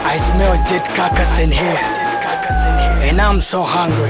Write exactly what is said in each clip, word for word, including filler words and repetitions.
I smell dead carcass in here, and I'm so hungry.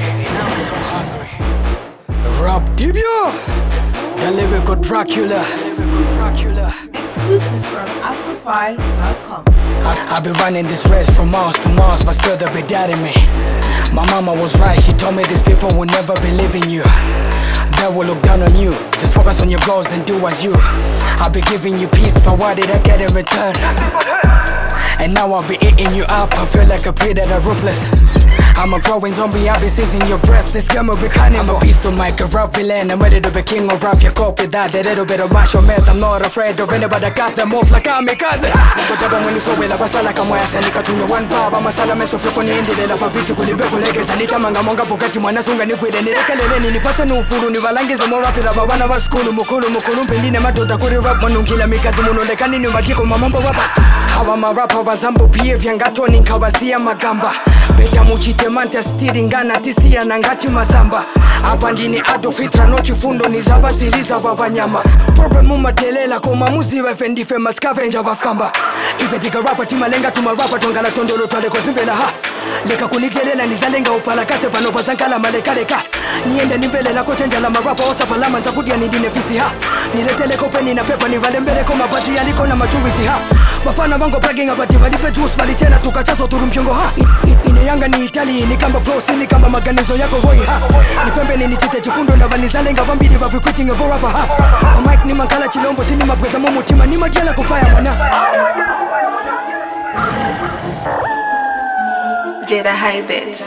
Rob Dibio, the lyrical Dracula. Exclusive from Afrofy dot com. I've been running this race from Mars to Mars, but still they be doubting me. My mama was right, she told me these people will never believe in you. They will look down on you. Just focus on your goals and do as you. I'll be giving you peace, but what did I get in return? And now I'll be eating you up. I feel like a predator, ruthless. I'm a growing zombie, I'll be seizing your breath. This game will be cunning. I'm a beast to make a rough villain. I'm ready to be king of rap. You copy that, a little bit of macho meth. I'm not afraid of anybody, I got them off like I'm a cousin. Nakotaba mwini sowe la basala kama ya sanika tunya one power. Masala meso floko ni indile la papichu kulibeko lege. Sanita manga monga pokati mwana sunga ni kwile. Nirekelele ni pasa nufuru ni valangize mo rapira. Babana wa skulu mukulu mukulu mpendine madota kuri rap. Manungila mikazi munolekani ni majiko mamambo wapa. Hawa marapa wazambo pia vyangato ni nkawazia magamba. Beta muchite mante stiri ngana tisia na ngati mazamba. Hapa ndini ado fitra no chifundo ni zava siliza wavanyama. Problemu matelela koma muzi wefendi fema scavenger wafkamba. Ife tika rapa tima lenga tuma rapa tongala tondolo twale kozimvela ha. Leka kunitelela nizalenga upala kase pano pazankala maleka leka. Niende nivelela kochenja la marapa osa palama nzakudia nindine fisi ha. Niletele kopeni na pepa nivalembele koma bazi yaliko na maturity ha. Bafana vango bragging abati valipe juice valichena tukachaso turumkyongo ha. Ine yanga ni Itali ni kamba flow sini kamba maganizo yako hoi ha. Ni pembe ni nichite chifundo na vanizalenga vambidi vavi quitting evo rapper ha. O mic ni mankala chilombo sini mapweza momo tima ni madiala kupaya mwana. Jada Hybit.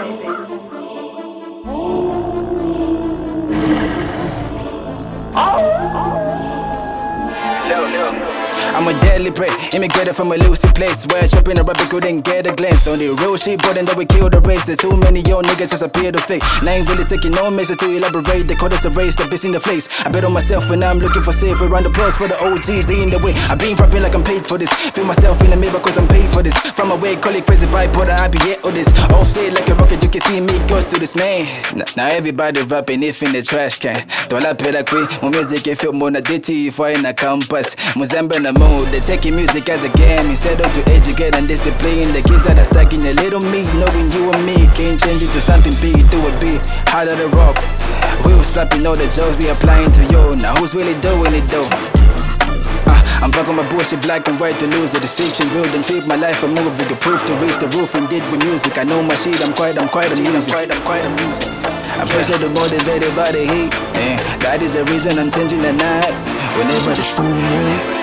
I'm a deadly prey, immigrated from a elusive place where shopping a rapper couldn't get a glance. On the real shit, but then that we kill the race. There's too many young niggas just appear to fake. And I ain't really taking no measure to elaborate. They call us a race, the bitch in the place. I bet on myself when I'm looking for safe. Around the applause for the O Gs, they in the way. I've been rapping like I'm paid for this. Feel myself in the mirror cause I'm paid for this. From my way, call it crazy bipolar, I be yet all this. Offset like a rocket, you can see me close to this man. Now everybody rapping if in the trash can. Tola pera kwi, my music if you wanna dirty for in a campus. Muzamba na mood, they taking music as a game instead of to educate and discipline. The kids that are stuck in a little me, knowing you and me can't change it to something big, do a beat, harder to rock. We was slapping all the jokes we applying to you. Now who's really doing it though? Uh, I'm back on my bullshit, black and white to lose it. It's fiction, real, then treat my life a movie. The proof to reach the roof and did with music. I know my shit, I'm quite, I'm quite amusing. I'm quite amusing. I appreciate the motivated by the heat. Yeah, that is the reason I'm changing the night. Whenever the full moon.